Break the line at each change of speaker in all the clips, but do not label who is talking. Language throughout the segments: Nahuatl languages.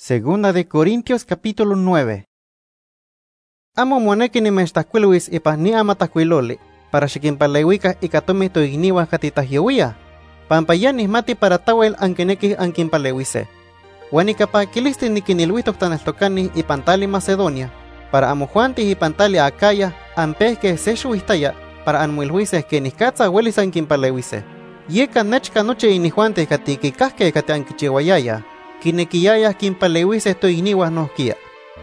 Segunda de Corintios capítulo 9. Amo moneki nimechtacuiluis ipa ni amatacuiloli, para xiquinpaleuica icatomi toigniua catitahyoia, pampa ya nismati para tawel anquenequis anquinpaleuise. Uan icapaquilisti niquinilhuitok taneltocani ipantali Macedonia, para amojuantis ipantali Acaya, ampesque se xuistaya, para anmuilhuises que niscatza huelis anquinpaleuise. Yeca nechca noche inijuantes catiquicasque catianquichihuayaya, quinequiyayas quinpaleuises toigniuas nohquia.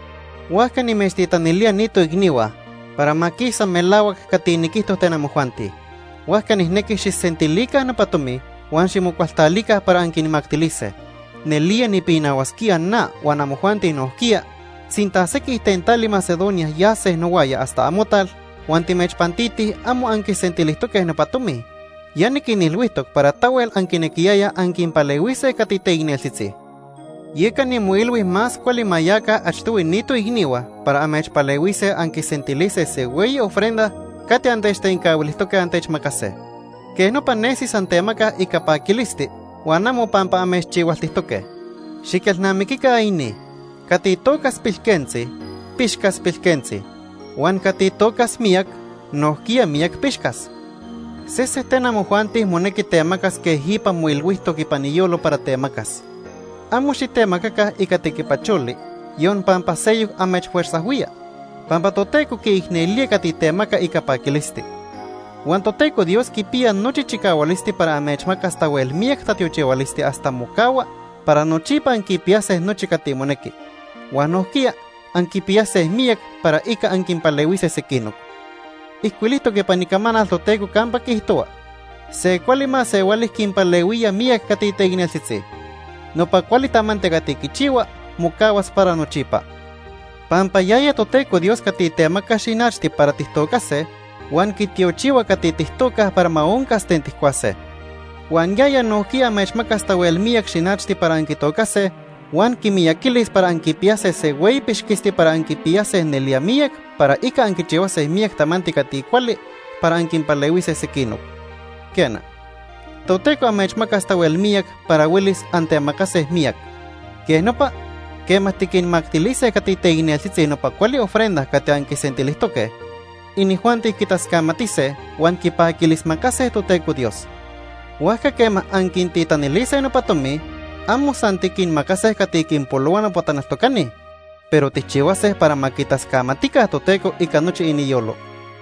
Huasca nimechtitanilía ni toigniua, para maquisa melauac catiniquistos tenamojuanti. Huasca nisnequis xisentilicas napatomi, huan ximucualtalicas para anquinimactilice. Nelia ni pinahuasquia na, huan amojuanti nohquia, sintasequis tentali Macedonia yases noguaya hasta amotal, huan timechpantiti amo anquisentilistoques napatomi. Ya niquinilhuistok para tawel anquinequiyaya anquinpaleuise catiteigneltzitzi. Yeca nimuilhuis más cuali mayaca achtuwi nito igniwa para amechpaleuise anquisentilice se hueyi ofrenda cati antechtencahuilistoque antechmacase. Que no panesis antemaca y capaquilisti, huanamo pampa amechchihualtistoque. Xiquelnamiquica aini, cati tocas pilquenzi, pixcas pilquenzi, huan cati tocas miak, nohquia miak pixcas. Sese tenamojuantis monequi temacas que hipa muilhuistok ipaniyolo para temacas. Amo xitemacaca icatiquipacholi, yon pampa seyuk amechfuerzahuia, pampa toteco que ignelia catitemaca icapaquilisti. Huan toteco Dios quipia nochi chicaualisti para amechmacas tawel miek tatiochiwalisti hasta mocaua, para nochipa anquipiases nochi catimonequi. Huan nohquia anquipiases miek para ica anquinpaleuise sequinoc. Iscuilisto que panicamanas toteco campa quihtoa, se cualima se hualis quinpaleuia miek catiteigneltzitzi. No pa cualitamante catiquichiwa, mucawas para nochipa. Pampa yaya toteco Dios catitemaca xinachti para tistocase, huan kitiochiwa catitistocas para maoncas tentiscuase. Huan yaya nohquia mechmacas tawel miak xinachti para anquitocase, huan quimiaquilis para anquipiase se huey pixquisti para anquipiase nelia miak, para ica anquichiwase miak tamanti caticuali, para anquinpaleuise sequinoc. Kena. Toteco amechmacas tawel miak para huelis antemacases miak. Que nopa, que mastiquinmactilice catiteigneltzitzi nopa cuali ofrendas cati anquisentilistoque. Inijuanti quitascamatice, huan quipaquilismacase toteco Dios. Huasca quema anquintitanilice nopatomi, amo santiquinmacase catiquinpoloa nopotaneltocani, pero tichihuases para maquitascamatica toteco y canoche iniyolo.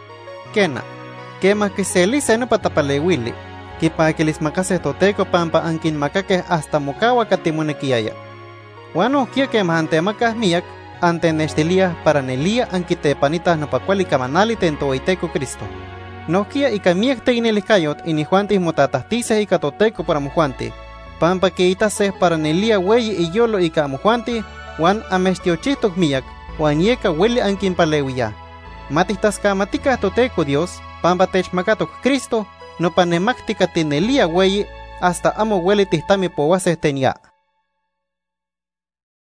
Kena, quema quiselice nopatapaleuili, quipaquilismacase toteco pampa anquinmacaque hasta mocaua catimonequiaya. Huan ohquia quema antemacas miak, antenextilia para nelia anquitepanitas nopacuali camanali tentoiteco Cristo. Nohquia ica miak teinelicayot inijuantis motatahtises ica toteco para mojuanti, pampa que itase para nelia hueyi iyolo ica mojuanti, huan amestiochitok miak, huan yeca hueli anquinpaleuia. Matistascamaticas toteco Dios, pampa techmacatok Cristo, no panemactica tinelia hueyi, hasta amo hueli tistami powases tenia.